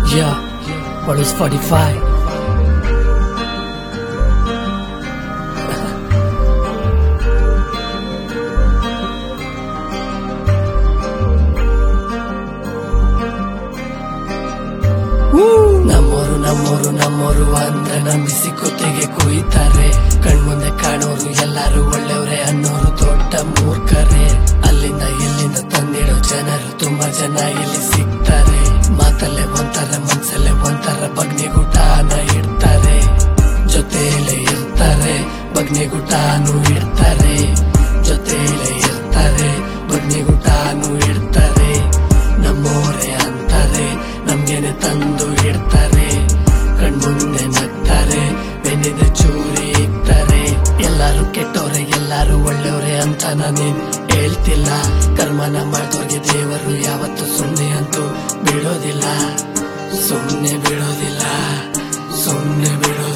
Yeah, what is 45? ನಮ್ಮೋರು ಅಂದ್ರೆ ನಂಬಿಸಿ ಕುತ್ತಿಗೆ ಕುಯ್ತಾರೆ. ಕಣ್ಮುಂದೆ ಕಾಣೋರು ಎಲ್ಲಾರು ಒಳ್ಳೆಯವ್ರೆ ಅನ್ನೋರು ದೊಡ್ಡ ಮೂರ್ಖರೇ. ಅಲ್ಲಿಂದ ಇಲ್ಲಿಂದ ತಂದಿಡೋ ಜನರು ತುಂಬಾ ಜನ ಇಲ್ಲಿ ಸಿಗ್ತಾರೆ. ಮಾತಲ್ಲೇ ಒಂಥರ ಮನ್ಸಲ್ಲೇ ಒಂಥರ ಬಗ್ನಿಗುಟಾನ ಇಡ್ತಾರೆ. ಜೊತೆಯಲ್ಲೇ ಇರ್ತಾರೆ ಬಗ್ನಿಗುಟಾನು ಇಡ್ತಾರೆ. ಜೊತೆಯಲ್ಲೇ ಇರ್ತಾರೆ ಬಗ್ನಿಗುಟಾನು ಇಡ್ತಾರೆ. ನಮ್ಮೋರೆ ಅಂತಾರೆ ನಮ್ಗೇನೆ ತಂದು ಇಡ್ತಾರೆ. ಕಣ್ಮುಂದೆ ನಗ್ತಾರೆ ಬೆನ್ನಿದೆ ಚೂರಿ ಇಕ್ತಾರೆ. ಎಲ್ಲಾರು ಕೆಟ್ಟವ್ರೆ ಎಲ್ಲಾರು ಒಳ್ಳೆಯವ್ರೆ ಅಂತ ನಾನೇನ್ ಹೇಳ್ತಿಲ್ಲ. ಕರ್ಮನ ಮಾಡ್ದವ್ರಿಗೆ ದೇವರು ಯಾವತ್ತು ಸುಮ್ನೆ ಅಂತೂ ಬಿಡೋದಿಲ್ಲ. ಸುಮ್ನೆ ಬಿಡೋದಿಲ್ಲ. ಸುಮ್ನೆ ಬಿಡೋದಿಲ್ಲ.